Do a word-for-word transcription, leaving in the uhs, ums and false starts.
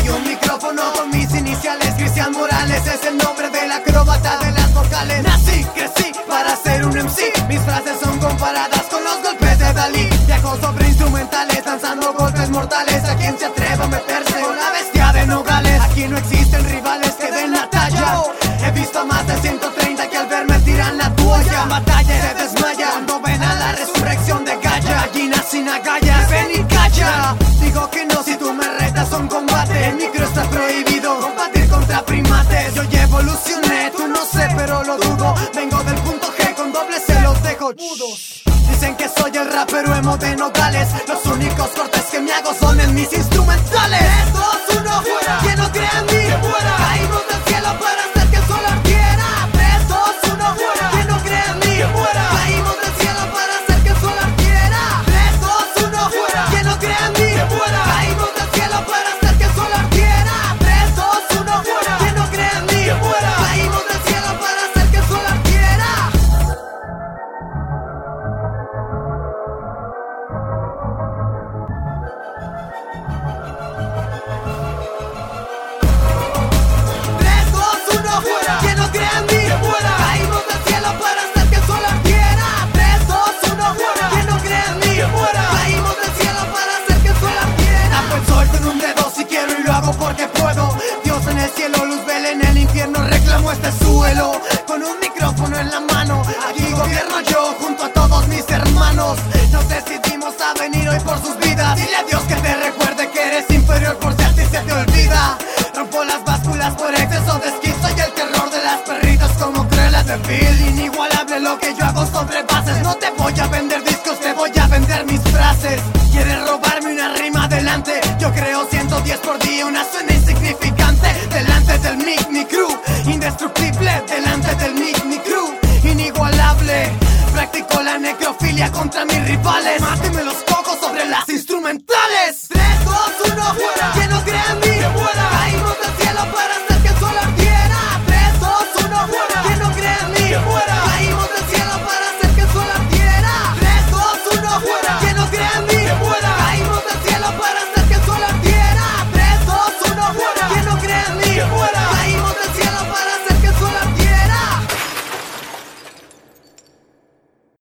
Y un micrófono con mis iniciales, Cristian Morales es el nombre del acróbata de las vocales. Nací, crecí para ser un M C. Mis frases son comparadas con los golpes de Dalí. Viajo sobre instrumentales, lanzando golpes mortales a quien se atreva a meterse con la bestia de Nogales. Aquí no existen rivales que den la talla. He visto a más de ciento treinta que al verme tiran la toalla. En batalla se desmaya cuando ven a la resurrección de Gaia. Gallina sin agallas, ven y calla. Digo que no si tú me retas a un combate. El micro está prohibido, combatir contra primates. Yo ya evolucioné, tú no sé pero lo dudo. Vengo del punto G, con doble C los dejo mudos. Dicen que soy el rapero emo de Nogales. Los únicos cortes que me hago son en mis instrumentales. tres, dos, uno, fuera. Quien no crea en mí, que fuera. Caímos del cielo para hacer que el sol ardiera. tres, dos, uno, fuera. Quien no crea en mí, que fuera. Caímos del cielo para hacer que el sol ardiera. tres, dos, uno, fuera. Quien no crea en mí, que fuera. Caímos del cielo para hacer que el sol ardiera. tres, dos, uno, fuera. Quien no crea en mí, que fuera. Caímos del cielo para hacer que el sol ardiera. Fuera. Quien no crea en mí, que fuera. Caímos del cielo para hacer que el sol ardiera. tres, dos, uno, fuera. Quien no crea en mí, que fuera. Caímos del cielo para hacer que el sol ardiera. Tapo el sol con un dedo si quiero y lo hago porque puedo. Dios en el cielo, luz vela en el infierno, reclamo este suelo. Con un micrófono en la mano, aquí gobierno yo junto a todos mis hermanos. Nos decidimos a venir hoy por sus vidas. Dile a Dios que te recuerde que eres inferior por si a ti se te olvida. Rompo las básculas por exceso de esquizo y el terror de las perritas como Cruella de Vil. Inigualable lo que yo hago sobre bases. No te voy a vender discos, te voy a vender mis frases. ¿Quieres robarme una rima? Adelante. Yo creo ciento diez por día, una suena insignificante. Delante del Mic Mi Crew, indestructible. Delante del Mic Mi Crew, inigualable. Practico la necrofilia contra mis rivales. Mátemelo